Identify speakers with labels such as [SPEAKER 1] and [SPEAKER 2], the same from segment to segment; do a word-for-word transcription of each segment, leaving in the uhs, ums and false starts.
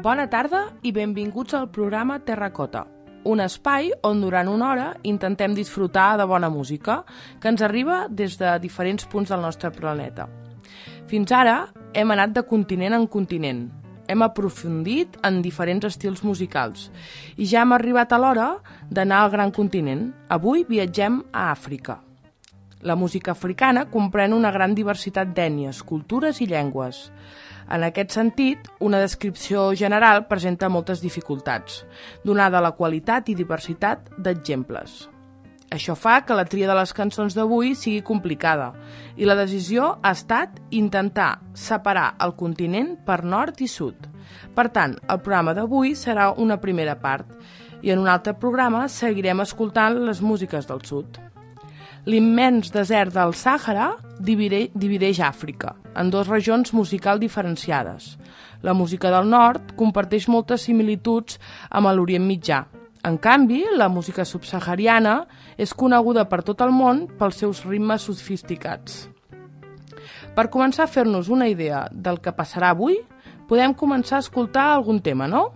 [SPEAKER 1] Bona tarda i benvinguts al programa Terracota, un espai on durant una hora intentem disfrutar de bona música que ens arriba des de diferents punts del nostre planeta. Fins ara hem anat de continent en continent, hem aprofundit en diferents estils musicals i ja hem arribat a l'hora d'anar al gran continent. Avui viatgem a Àfrica. La música africana comprèn una gran diversitat d'ètnies, cultures i llengües. En aquest sentit, una descripció general presenta moltes dificultats, donada la qualitat i diversitat d'exemples. Això fa que la tria de les cançons d'avui sigui complicada i la decisió ha estat intentar separar el continent per nord i sud. Per tant, el programa d'avui serà una primera part i en un altre programa seguirem escoltant les músiques del sud. L'immens desert del Sàhara divideix Àfrica en dues regions musicals diferenciades. La música del nord comparteix moltes similituds amb l'Orient Mitjà. En canvi, la música subsahariana és coneguda per tot el món pels seus ritmes sofisticats. Per començar a fer-nos una idea del que passarà avui, podem començar a escoltar algun tema, no?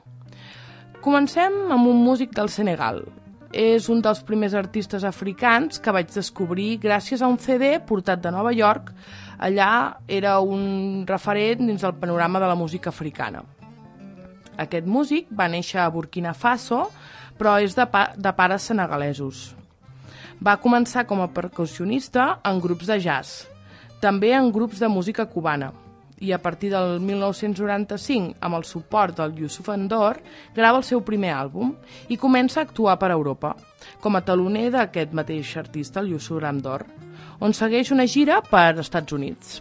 [SPEAKER 1] Comencem amb un músic del Senegal. És un dels primers artistes africans que vaig descobrir gràcies a un C D portat de Nova York. Allà era un referent dins del panorama de la música africana. Aquest músic va néixer a Burkina Faso, però és de, pa de pares senegalesos. Va començar com a percussionista en grups de jazz, també en grups de música cubana. I a partir del mil nou-cents noranta-cinc, amb el suport del Youssouf N'Dour, grava el seu primer àlbum i comença a actuar per Europa, com a teloner d'aquest mateix artista, el Youssouf N'Dour, on segueix una gira per Estats Units.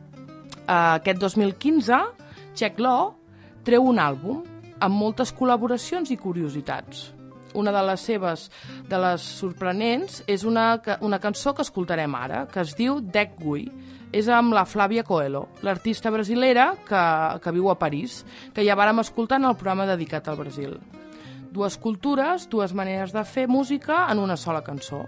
[SPEAKER 1] Aquest dos mil quinze, Check Law treu un àlbum amb moltes col·laboracions i curiositats. Una de les seves, de les sorprenents, és una, una cançó que escoltarem ara, que es diu Dec Gui. És amb la Flávia Coelho, l'artista brasilera que, que viu a París, que ja vàrem escoltar en el programa dedicat al Brasil. Dues cultures, dues maneres de fer música en una sola cançó.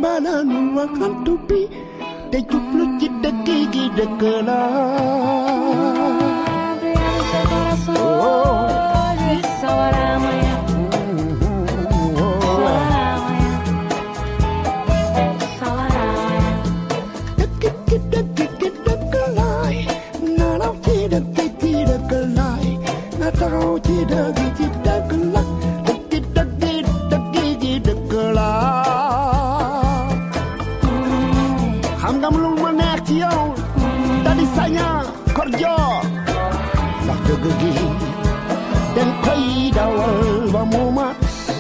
[SPEAKER 2] bananu akan tupi te jublu cita gigi dekela oh sawaramaya sawaramaya sawaramaya dekit dekit dekelai narau tidak tidak kelai narau tidak tidak kelai dekit dekit dekit dekelai xam nga lu ma neex ci yow dadi saña korjo ndax dëgg gi den koy dawal ba mu mat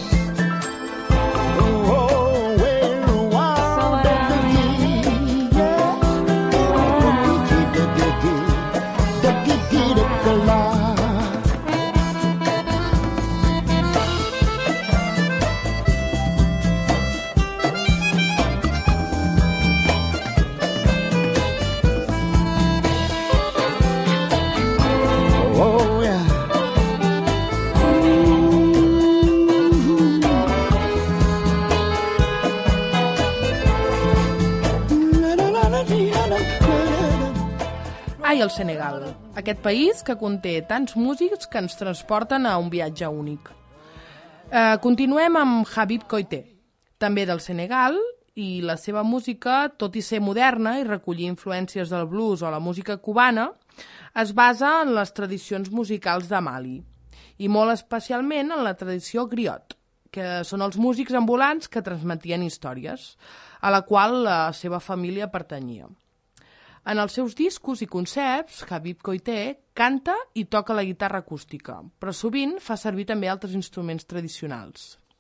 [SPEAKER 1] Ai, el Senegal, aquest país que conté tants músics que ens transporten a un viatge únic. Eh, continuem amb Habib Koité, també del Senegal, i la seva música, tot i ser moderna i recollir influències del blues o la música cubana, es basa en les tradicions musicals de Mali, i molt especialment en la tradició griot, que són els músics ambulants que transmetien històries, a la qual la seva família pertanyia. En els seus discos i concerts, Habib Koité canta i toca la guitarra acústica, però sovint fa servir també altres instruments tradicionals.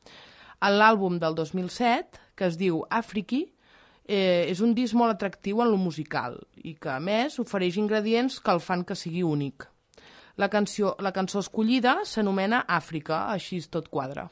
[SPEAKER 1] En l'àlbum del dos mil set, que es diu Afriki, eh, és un disc molt atractiu en lo musical i que, a més, ofereix ingredients que el fan que sigui únic. La cançó, la cançó escollida s'anomena Àfrica, així tot quadra.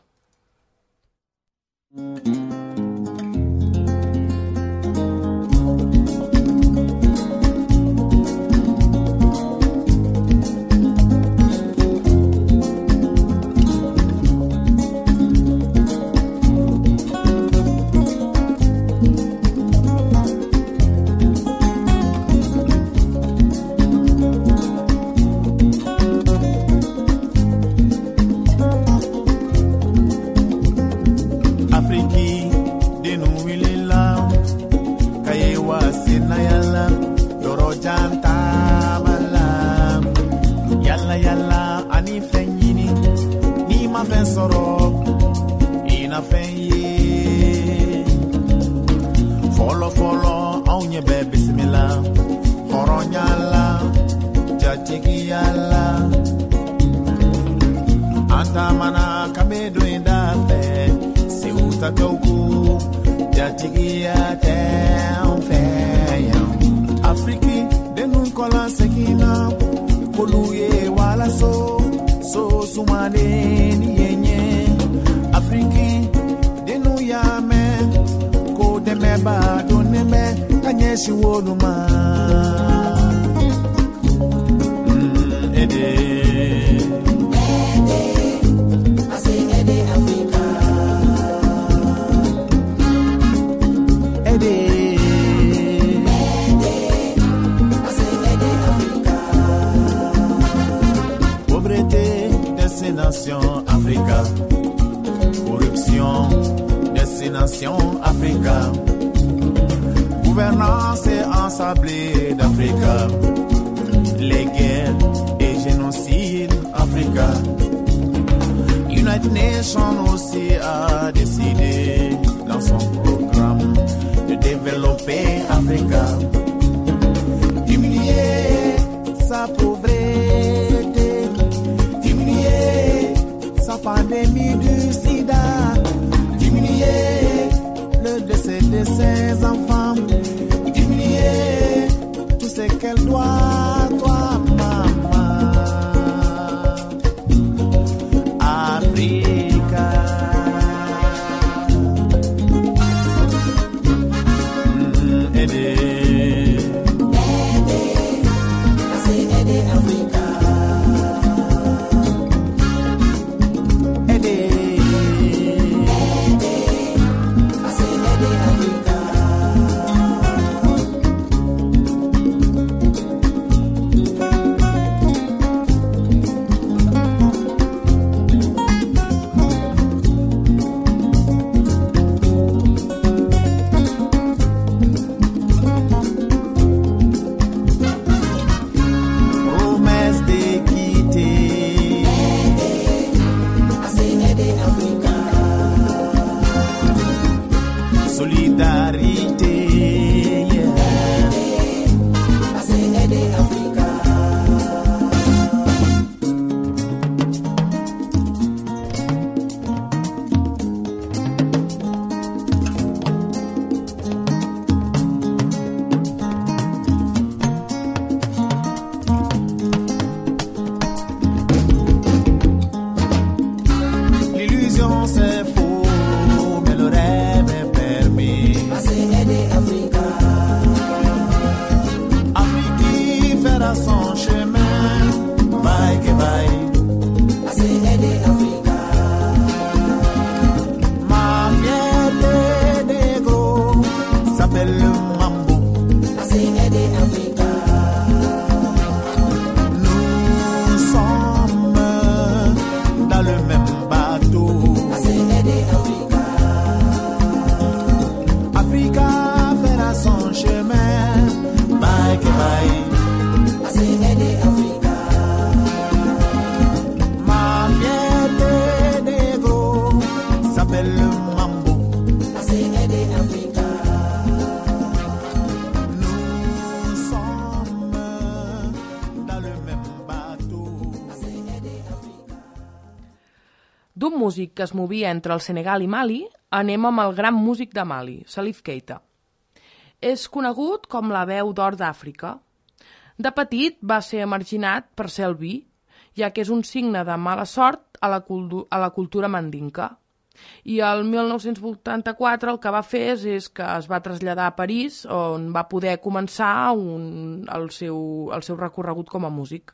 [SPEAKER 2] Africa.
[SPEAKER 1] D'un músic que es movia entre el Senegal i Mali, anem amb el gran músic de Mali, Salif Keita. És conegut com la veu d'or d'Àfrica. De petit va ser emarginat per ser el vi, ja que és un signe de mala sort a la, cultu a la cultura mandinka. I el mil nou-cents vuitanta-quatre el que va fer és, és que es va traslladar a París, on va poder començar un, el, seu, el seu recorregut com a músic.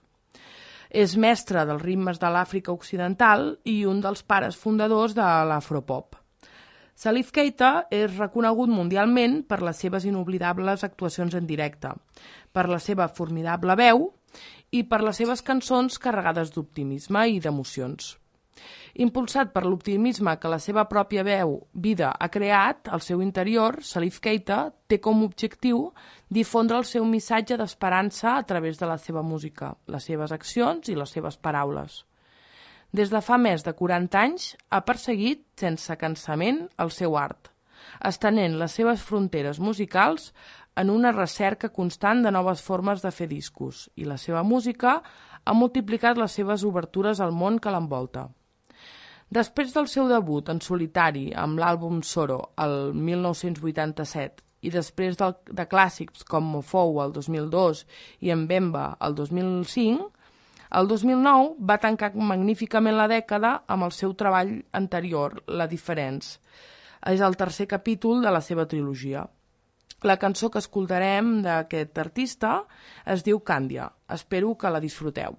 [SPEAKER 1] És mestre dels ritmes de l'Àfrica Occidental i un dels pares fundadors de l'afropop. Salif Keita és reconegut mundialment per les seves inoblidables actuacions en directe, per la seva formidable veu i per les seves cançons carregades d'optimisme i d'emocions. Impulsat per l'optimisme que la seva pròpia veu, vida, ha creat al seu interior, Salif Keita té com a objectiu difondre el seu missatge d'esperança a través de la seva música, les seves accions i les seves paraules. Des de fa més de quaranta anys ha perseguit sense cansament el seu art, estenent les seves fronteres musicals en una recerca constant de noves formes de fer discos, i la seva música ha multiplicat les seves obertures al món que l'envolta. Després del seu debut en solitari amb l'àlbum Soro el mil nou-cents vuitanta-set i després del, de clàssics com Mofou el dos mil dos i Mbemba el dos mil cinc, el dos mil nou va tancar magníficament la dècada amb el seu treball anterior, La Diferents. És el tercer capítol de la seva trilogia. La cançó que escoltarem d'aquest artista es diu Càndia. Espero que la disfruteu.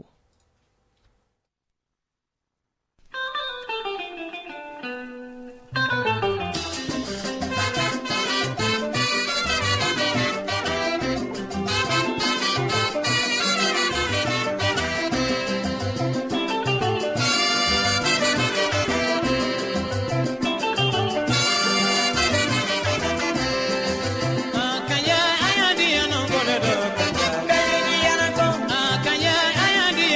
[SPEAKER 3] Kanya ayandi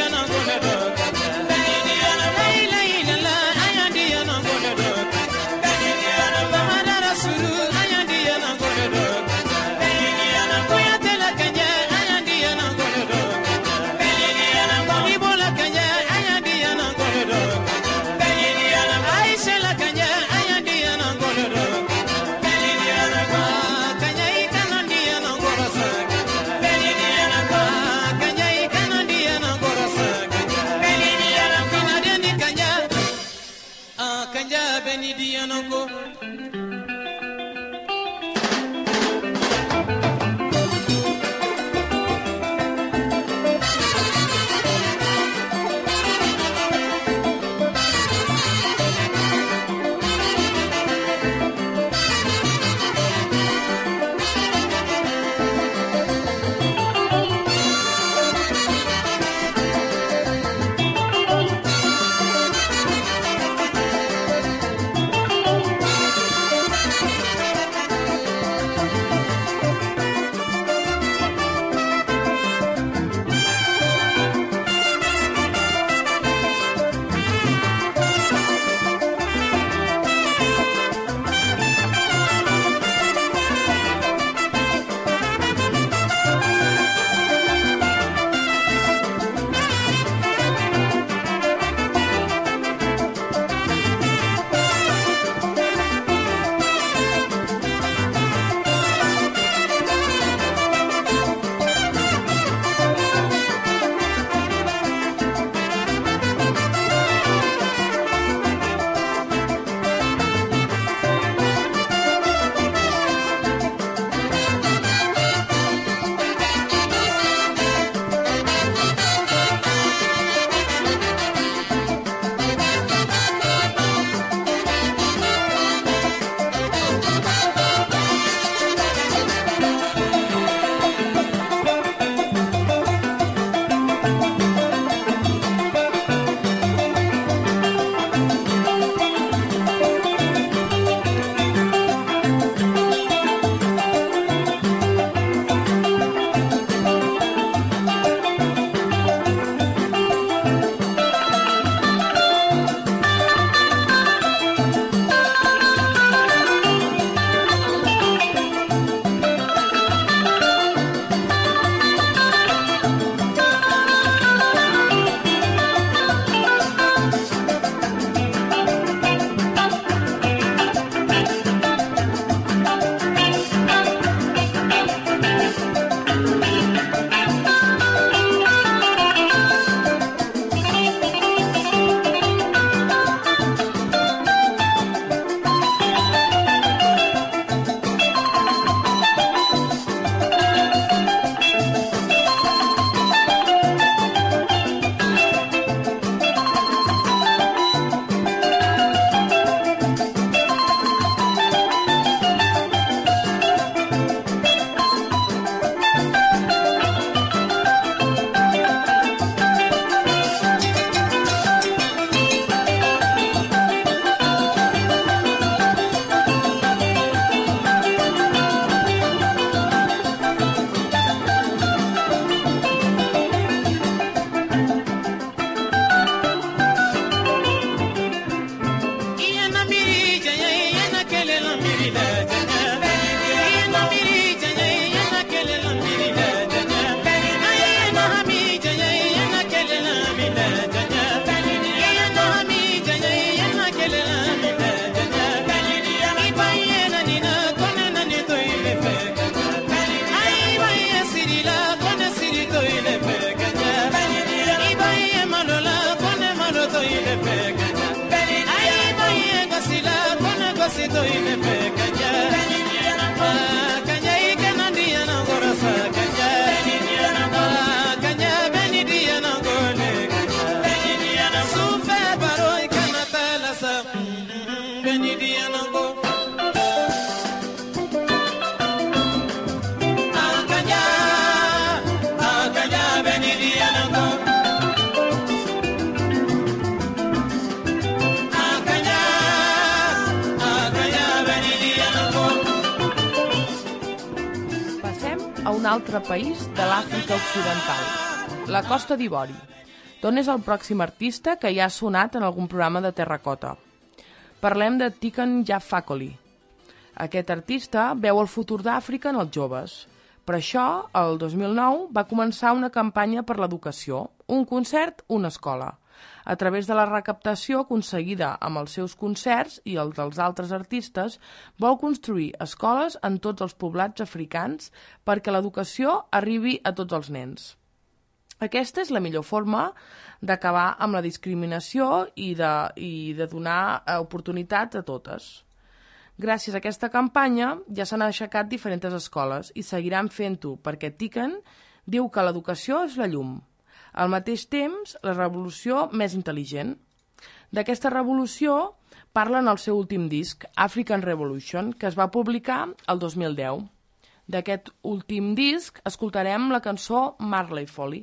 [SPEAKER 1] altre país de l'Àfrica Occidental, la Costa d'Ivori, d'on és el pròxim artista que ja ha sonat en algun programa de Terracota. Parlem de Tiken Jah Fakoly. Aquest artista veu el futur d'Àfrica en els joves. Per això, el dos mil nou, va començar una campanya per l'educació, un concert, una escola. A través de la recaptació aconseguida amb els seus concerts i els dels altres artistes, vol construir escoles en tots els poblats africans perquè l'educació arribi a tots els nens. Aquesta és la millor forma d'acabar amb la discriminació i de, i de donar oportunitats a totes. Gràcies a aquesta campanya ja s'han aixecat diferents escoles i seguiran fent-ho perquè Tiken diu que l'educació és la llum. Al mateix temps, la revolució més intel·ligent. D'aquesta revolució parla en el seu últim disc, African Revolution, que es va publicar el dos mil deu. D'aquest últim disc escoltarem la cançó Marley Folly.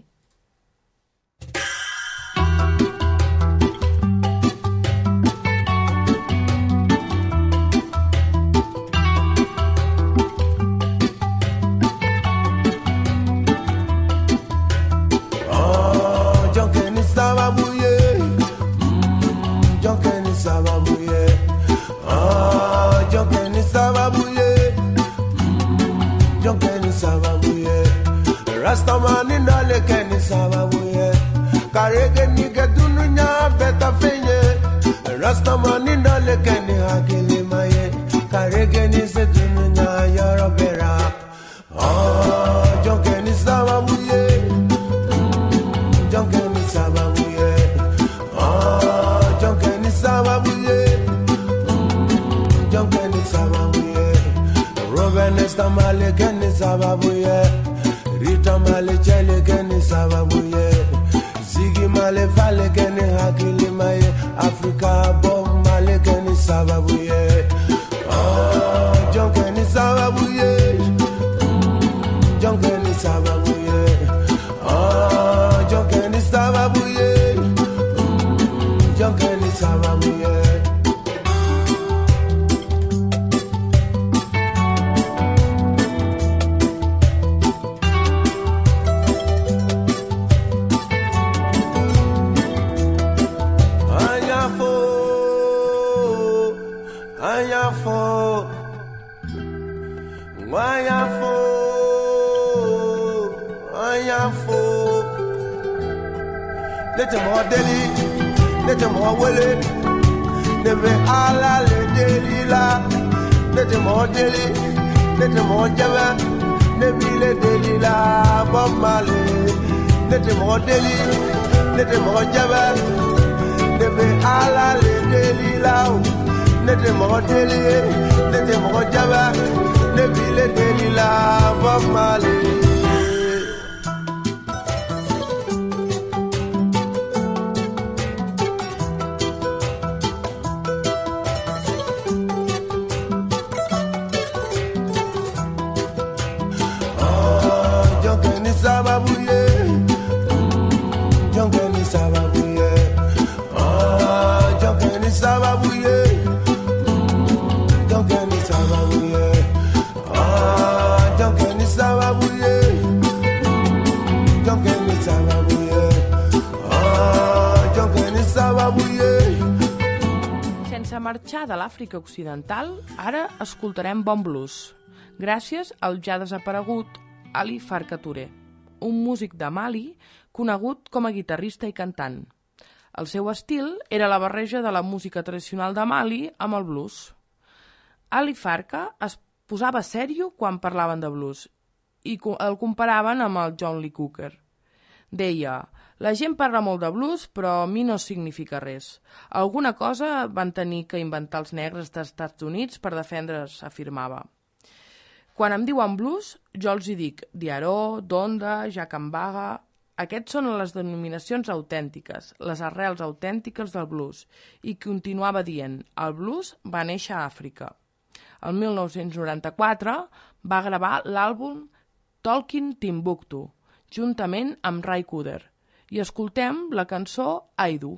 [SPEAKER 3] Rastamani nale keni sababuye karege nige dununya beta fenye Rastamani nale keni hakili maye karege ni se dununya yorobera ah jonkeni sababuye jonkeni sababuye ah jonkeni sababuye jonkeni sababuye Ruben estamale keni sababuye Rita male chele keni sababuye Ziggy male fale keni hakili maye Africa bomb male keni sababuye Ah, John keni sababuye John keni sababuye Ah, John keni sababuye John keni sababuye Nete mo deli, nete mo wele, nebe ala le deli la. Nete mo deli, nete mo jaba, nebi le deli la. Bob Marley. Nete mo deli, nete mo jaba, nebe ala le deli la. Nete mo deli, nete mo jaba, nebi le deli la. Bob Marley.
[SPEAKER 1] Sense marxar de l'Àfrica Occidental, ara escoltarem bon blues, gràcies al ja desaparegut Ali Farka Touré, un músic de Mali conegut com a guitarrista i cantant. El seu estil era la barreja de la música tradicional de Mali amb el blues. Ali Farka es posava sèrio quan parlaven de blues i el comparaven amb el John Lee Hooker. Deia, la gent parla molt de blues, però a mi no significa res. Alguna cosa van tenir que inventar els negres dels Estats Units per defendre's, afirmava. Quan em diuen blues, jo els hi dic Diaró, Donda, Jacambaga... Aquests són les denominacions autèntiques, les arrels autèntiques del blues, i continuava dient, el blues va néixer a Àfrica. El mil nou-cents noranta-quatre va gravar l'àlbum Talking Timbuktu, juntament amb Ray Cooder, i escoltem la cançó I Do.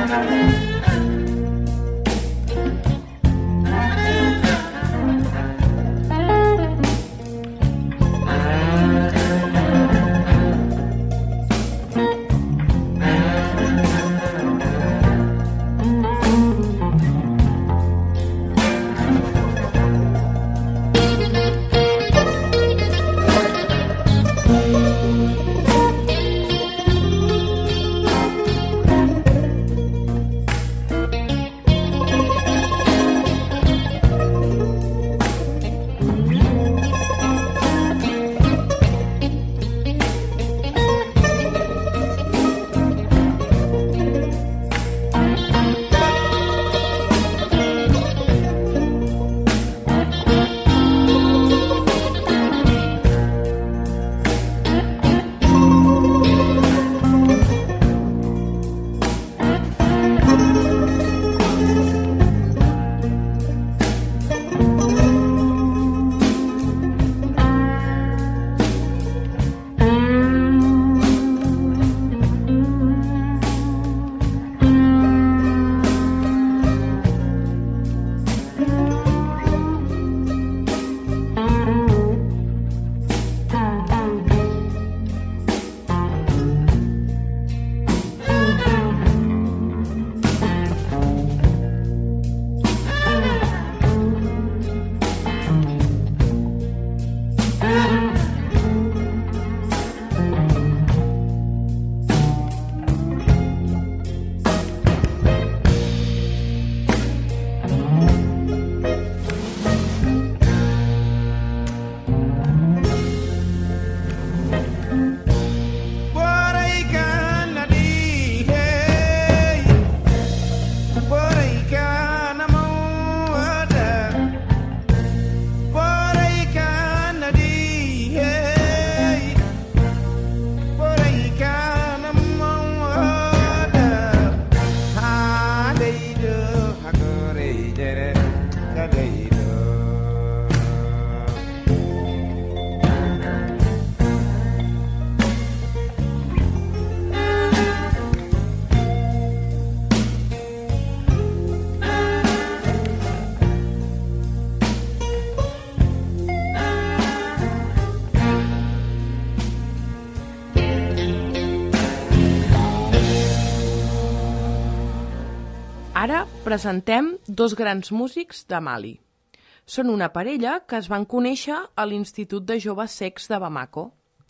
[SPEAKER 1] Ara presentem dos grans músics de Mali. Són una parella que es van conèixer a l'Institut de Joves Cecs de Bamako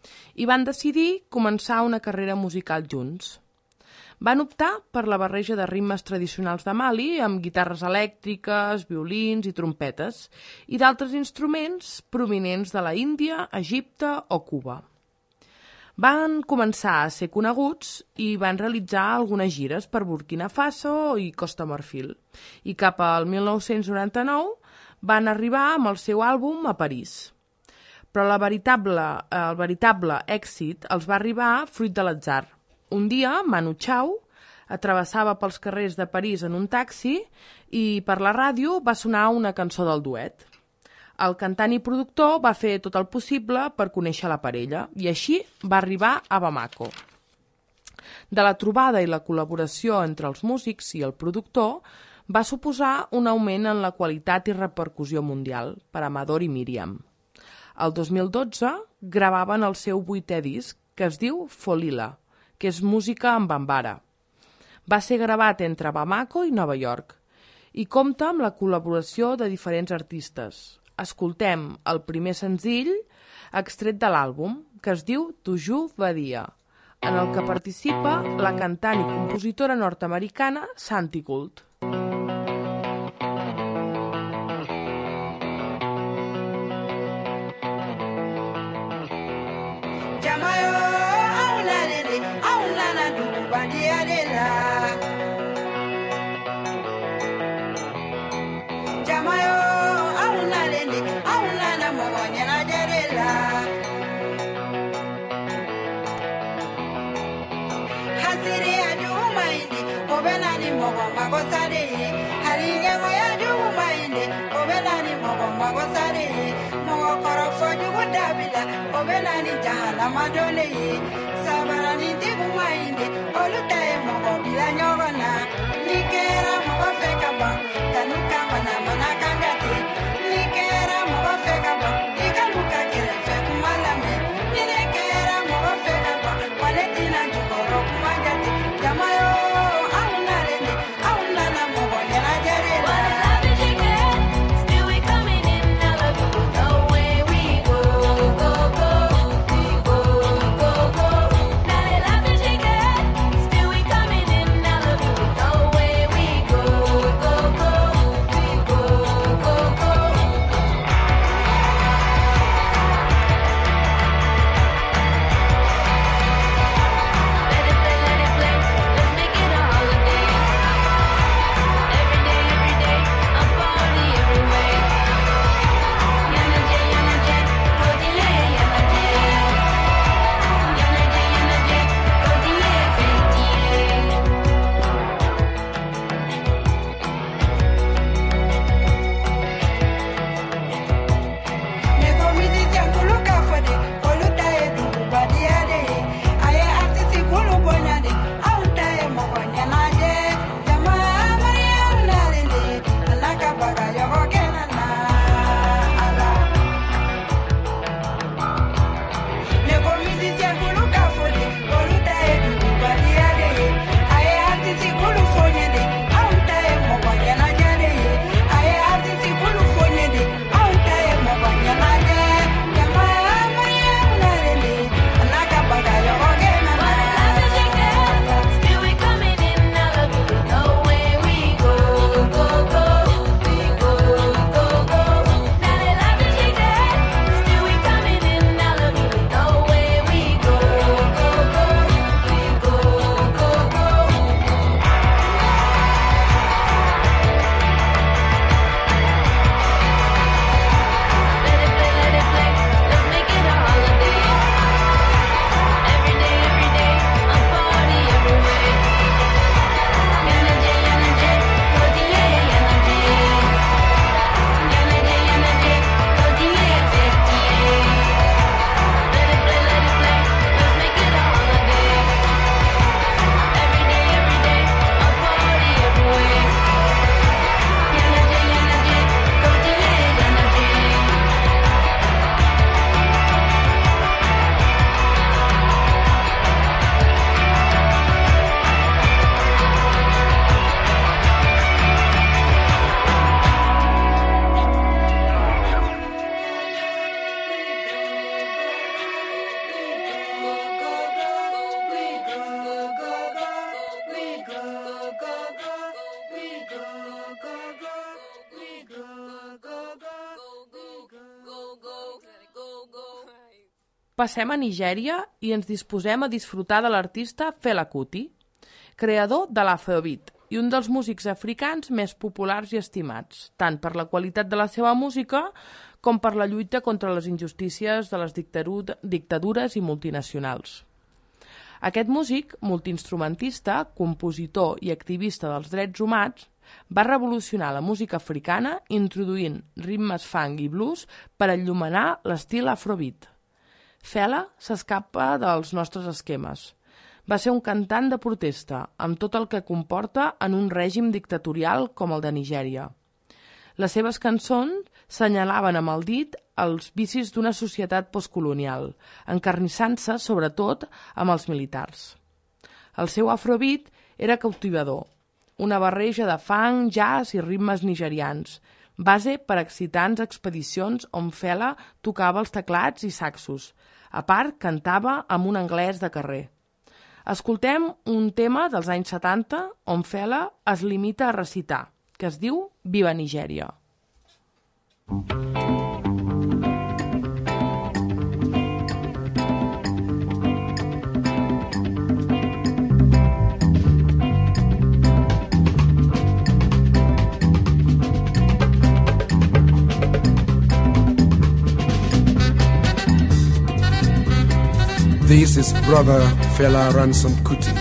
[SPEAKER 1] i van decidir començar una carrera musical junts. Van optar per la barreja de ritmes tradicionals de Mali amb guitarres elèctriques, violins i trompetes i d'altres instruments provinents de la Índia, Egipte o Cuba. Van començar a ser coneguts i van realitzar algunes gires per Burkina Faso i Costa Marfil. I cap al mil nou-cents noranta-nou van arribar amb el seu àlbum a París. Però la veritable, el veritable èxit els va arribar fruit de l'atzar. Un dia, Manu Chao travessava pels carrers de París en un taxi i per la ràdio va sonar una cançó del duet. El cantant i productor va fer tot el possible per conèixer la parella i així va arribar a Bamako. De la trobada i la col·laboració entre els músics i el productor va suposar un augment en la qualitat i repercussió mundial per Amador i Míriam. El dos mil dotze gravaven el seu vuitè disc que es diu Folila, que és música en bambara. Va ser gravat entre Bamako i Nova York i compta amb la col·laboració de diferents artistes. Escoltem el primer senzill extret de l'àlbum, que es diu Toujours Badia, en el que participa la cantant i compositora nord-americana Santi Gould.
[SPEAKER 4] Sabarani digu mainde, olu tae mo bila nyogana.
[SPEAKER 1] Passem a Nigèria i ens disposem a disfrutar de l'artista Fela Kuti, creador de l'Afrobeat i un dels músics africans més populars i estimats, tant per la qualitat de la seva música com per la lluita contra les injustícies de les dictadures i multinacionals. Aquest músic, multiinstrumentista, compositor i activista dels drets humans, va revolucionar la música africana introduint ritmes funk i blues per enllumenar l'estil Afrobeat. Fela s'escapa dels nostres esquemes. Va ser un cantant de protesta, amb tot el que comporta en un règim dictatorial com el de Nigèria. Les seves cançons senyalaven amb el dit els vicis d'una societat postcolonial, encarnissant-se sobretot amb els militars. El seu Afrobeat era cautivador, una barreja de funk, jazz i ritmes nigerians, base per excitants expedicions on Fela tocava els teclats i saxos. A part, cantava amb un anglès de carrer. Escoltem un tema dels anys setanta on Fela es limita a recitar, que es diu Viva Nigèria.
[SPEAKER 4] This is Brother Fela Ransom Kuti.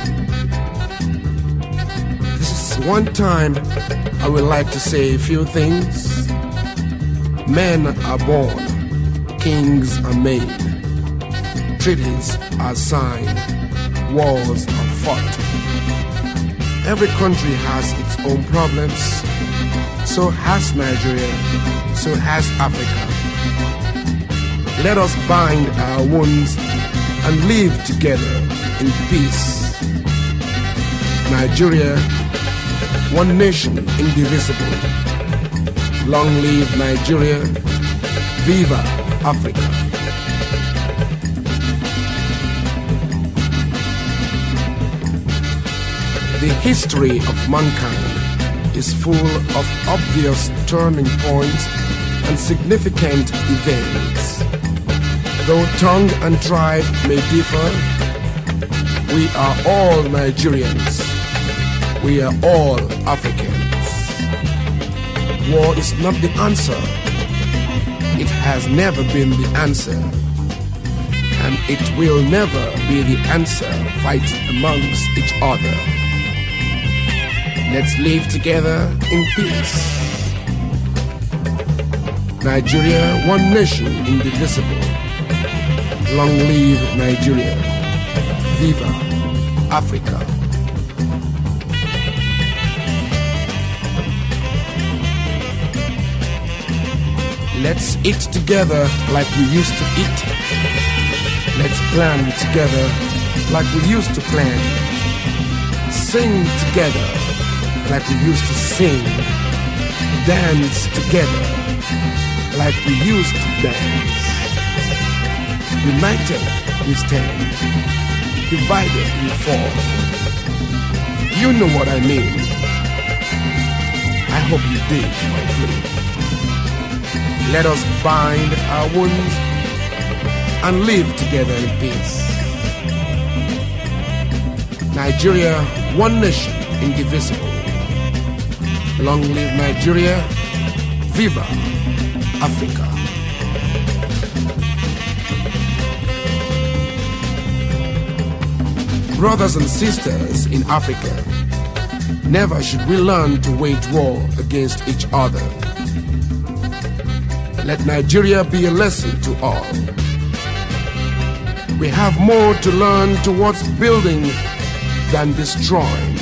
[SPEAKER 4] This is one time I would like to say a few things. Men are born, kings are made, treaties are signed, wars are fought. Every country has its own problems, so has Nigeria, so has Africa. Let us bind our wounds and live together in peace. Nigeria, one nation, indivisible. Long live Nigeria, viva Africa. The history of mankind is full of obvious turning points and significant events. Though tongue and tribe may differ, we are all Nigerians. We are all Africans. War is not the answer. It has never been the answer. And it will never be the answer, fighting amongst each other. Let's live together in peace. Nigeria, one nation, indivisible. Long live Nigeria. Viva Africa. Let's eat together like we used to eat. Let's plan together like we used to plan. Sing together like we used to sing. Dance together like we used to dance. United we stand, divided we fall. You know what I mean. I hope you did, my friend. Let us bind our wounds and live together in peace. Nigeria, one nation, indivisible. Long live Nigeria, viva Africa. Brothers and sisters in Africa, never should we learn to wage war against each other. Let Nigeria be a lesson to all. We have more to learn towards building than destroying.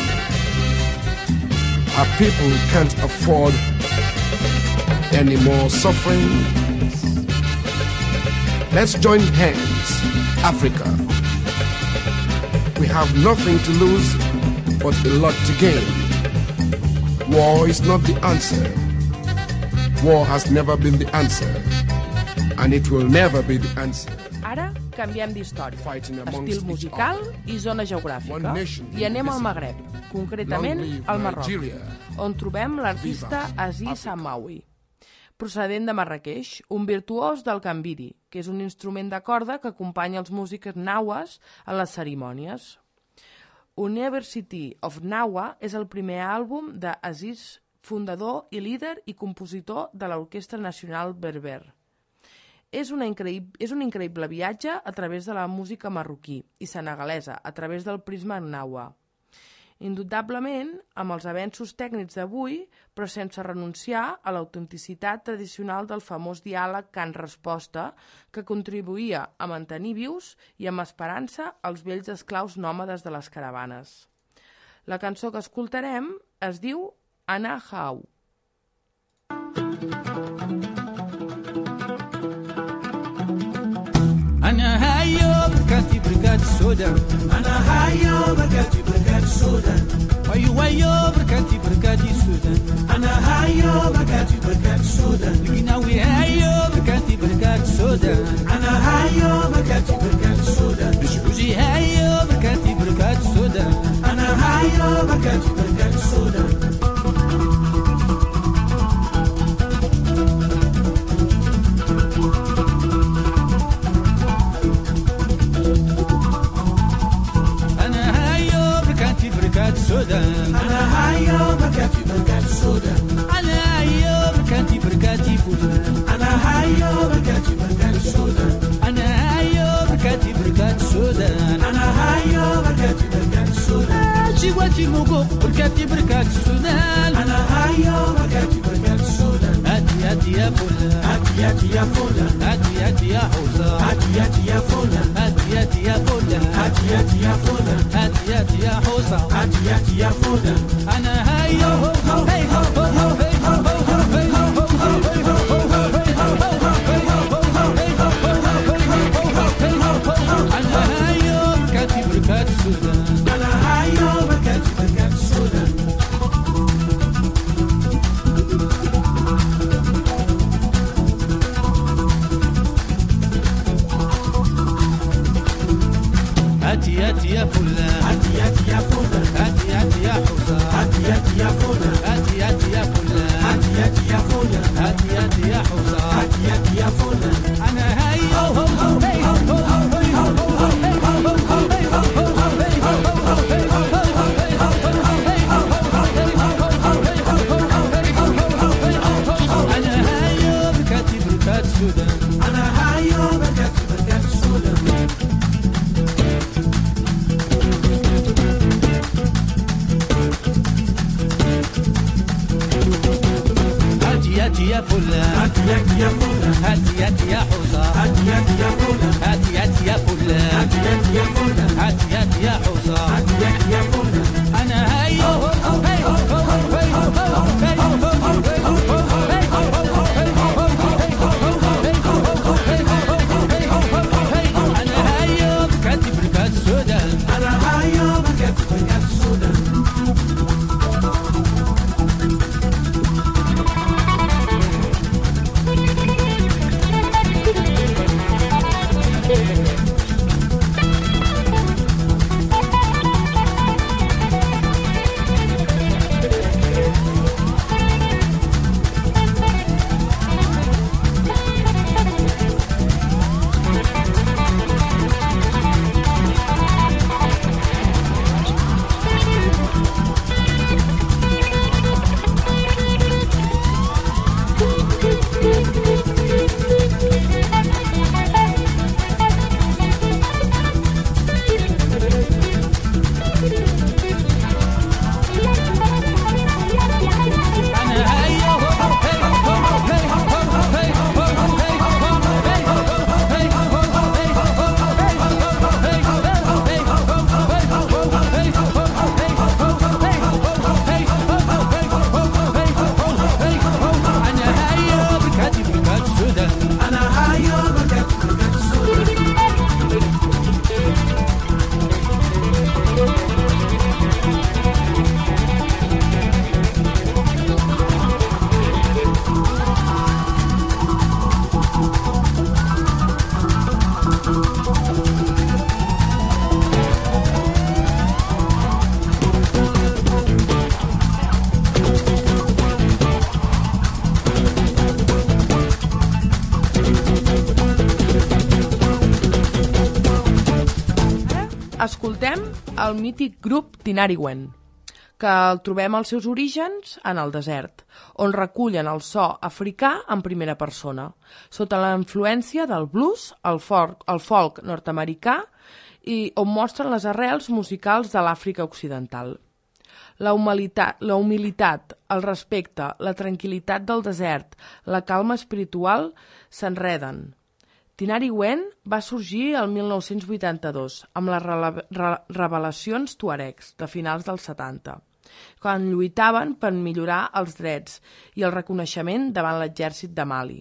[SPEAKER 4] Our people can't afford any more suffering. Let's join hands, Africa. We have nothing to lose but a lot to gain. War is not the answer. War has never been the answer, and it will never be the answer.
[SPEAKER 1] Ara canviem d'història, estil musical i zona geogràfica, i anem al Magreb, concretament al Marroc, on trobem l'artista Aziz Amaoui. Procedent de Marrakeix, un virtuós del kambiri, que és un instrument de corda que acompanya els músics naues a les cerimònies. University of Nawa és el primer àlbum d'Aziz, fundador i líder i compositor de l'Orquestra Nacional Berber. És, una increïble, és un increïble viatge a través de la música marroquí i senegalesa, a través del prisma nawa. Indubtablement, amb els avenços tècnics d'avui, però sense renunciar a l'autenticitat tradicional del famós diàleg cant-resposta que contribuïa a mantenir vius i amb esperança els vells esclaus nòmades de les caravanes. La cançó que escoltarem es diu Ana Hau.
[SPEAKER 5] أنا هايو بركاتي بركات السودان أنا هايو بركاتي بركات السودان ويو ويو بركاتي بركاتي السودان أنا هايو بركاتي بركات السودان القناوي هايو بركاتي بركات السودان أنا هايو بركاتي بركات السودان بشعوجي هايو بركاتي بركات السودان أنا هايو بركاتي بركات السودان السودان أنا هايو بركاتي بركاتي السودان أنا هايو بركاتي بركاتي فودان أنا هايو بركاتي بركاتي السودان أنا هايو بركاتي بركاتي السودان أنا هايو بركاتي بركاتي السودان جواتي موقو بركاتي بركاتي السودان أنا هايو بركاتي بركاتي السودان هاتي هاتي يا فلان هاتي هاتي يا فلان هاتي هاتي يا حوزة هاتي هاتي يا فلان هاتي هاتي يا فلان هاتي هاتي يا فلان هاتي هاتي يا حوزة هاتي هاتي يا فلان أنا هايو هو هو هي هو هو هي هو هاتي يا فلان هاتي هاتي يا فلان هاتي هاتي يا حسام هاتي هاتي يا فلان هاتي هاتي يا فلان هاتي هاتي يا فلان هاتي هاتي يا حسام هاتي هاتي يا فلان انا هاي هو هو هو هي هو هو هي هو هو هي هو هو هي هو هو هي هو هو هي هو هو انا هاي بركاتي بركات السودان انا هاي بركاتي بركات السودان هاتي يا فلان هاتي هاتي يا فلان هاتي هاتي يا حسام هاتي هاتي يا فلان هاتي هاتي يا فلان هاتي هاتي يا فلان هاتي هاتي يا حسام هاتي هاتي يا فلان انا هاي هو هو هي هو هو هي هو هو هي هو هو هي هو هو هي هو هو هي هو هو هي هو هو هي هو هو هي هو هو هي هو انا هاي بركاتي بركات السودان انا هاي بركاتي بركات السودان
[SPEAKER 1] Escoltem el mític grup Tinariwen, que el trobem als seus orígens en el desert, on recullen el so africà en primera persona, sota la influència del blues, el folk, el folk nord-americà i on mostren les arrels musicals de l'Àfrica occidental. La humilitat, la humilitat, el respecte, la tranquil·litat del desert, la calma espiritual s'enreden. Tinariwen va sorgir el mil nou-cents vuitanta-dos amb les rebel·lacions tuaregs de finals dels setanta, quan lluitaven per millorar els drets i el reconeixement davant l'exèrcit de Mali.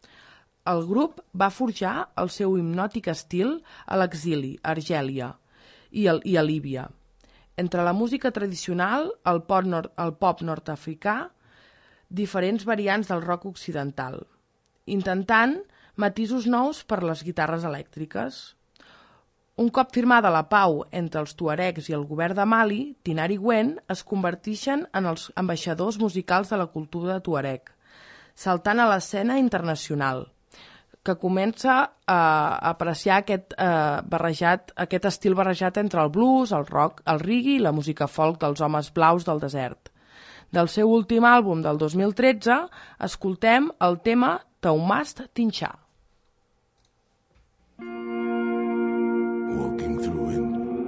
[SPEAKER 1] El grup va forjar el seu hipnòtic estil a l'exili, a Argèlia i, el, i a Líbia. Entre la música tradicional, el pop, nord, el pop nord-africà, diferents variants del rock occidental, intentant matisos nous per les guitarres elèctriques. Un cop firmada la pau entre els tuaregs i el govern de Mali, Tinariwen es converteixen en els ambaixadors musicals de la cultura tuareg, saltant a l'escena internacional, que comença a apreciar aquest, eh, barrejat, aquest estil barrejat entre el blues, el rock, el reggae i la música folk dels homes blaus del desert. Del seu últim àlbum del dos mil tretze, escoltem el tema Taumast Tincha.
[SPEAKER 4] Walking through it,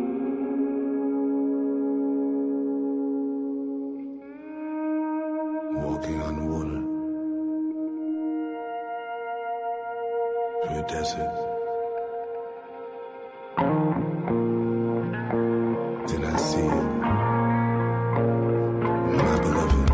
[SPEAKER 4] walking on water, through a desert. Then I see you, my beloved.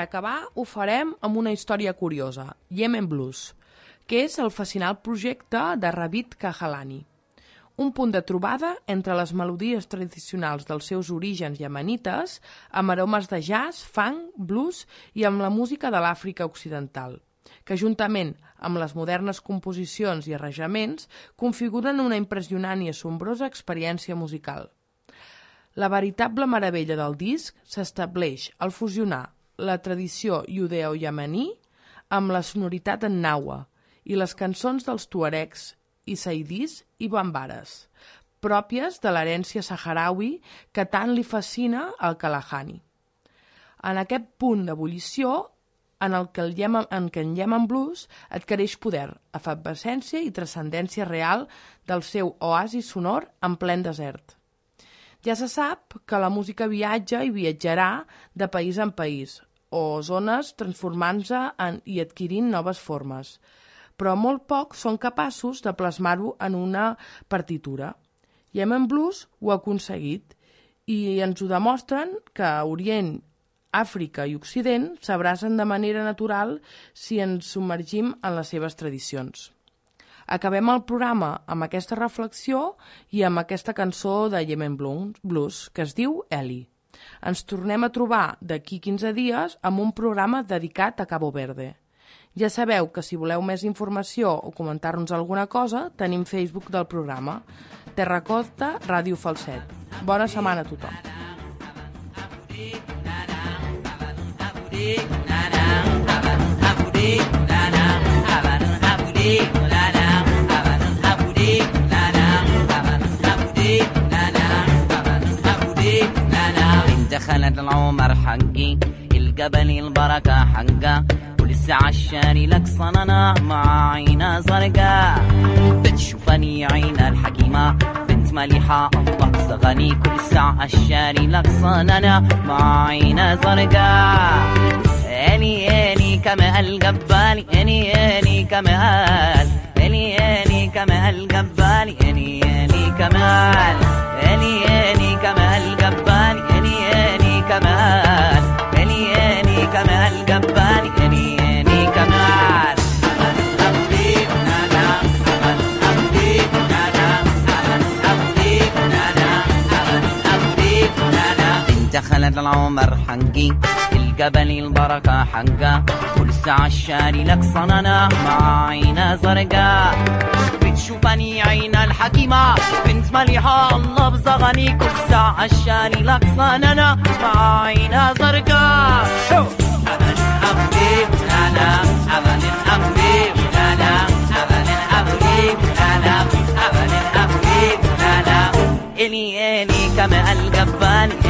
[SPEAKER 1] acabar ho farem amb una història curiosa, Yemen Blues, que és el fascinant projecte de Rabit Kahalani. Un punt de trobada entre les melodies tradicionals dels seus orígens yemenites amb aromes de jazz, funk, blues i amb la música de l'Àfrica occidental, que juntament amb les modernes composicions i arranjaments configuren una impressionant i assombrosa experiència musical. La veritable meravella del disc s'estableix al fusionar la tradició judeo-yemení amb la sonoritat en naua i les cançons dels tuaregs i saidís i bambares, pròpies de l'herència saharaui que tant li fascina al Kalahani. En aquest punt d'ebullició, en el que el Yemen, en què en Yemen Blues adquireix poder, efervescència i transcendència real del seu oasi sonor en plen desert. Ja se sap que la música viatja i viatjarà de país en país, o zones transformant-se i adquirint noves formes, però molt pocs són capaços de plasmar-ho en una partitura. Yemen Blues ho ha aconseguit i ens ho demostren que Orient, Àfrica i Occident s'abracen de manera natural si ens submergim en les seves tradicions. Acabem el programa amb aquesta reflexió i amb aquesta cançó de Yemen Blues, que es diu Eli. Ens tornem a trobar d'aquí quinze dies amb un programa dedicat a Cabo Verde. Ja sabeu que si voleu més informació o comentar-nos alguna cosa, tenim Facebook del programa, Terracota Ràdio Falset. Bona setmana a tothom.
[SPEAKER 6] دخلت العمر حقي الجبل البركة حقه ولسه عشاني لك صننا مع عينة زرقاء بتشوفني عين الحكيمة بنت مليحة الله صغني كل ساعة عشاني لك صننا مع عينة زرقاء اني اني كما الجبالي اني اني كمال اني اني كما الجبالي اني اني كمال اني اني كما الجبالي اني اني كمال اني اني كما الجبالي اني اني كمال دخلت العمر حقي الجبل البركة حقه ولسه عشاني لك صننا مع عينة زرقاء بتشوفني عين الحكيمة بنت مليحة الله بزغني كل ساعة عشاني لك صننا مع عينة زرقاء شو أبن أبدي أنا أبن أبدي أنا أبن أبدي أنا أبن أبدي أنا إلي إلي كما الجبال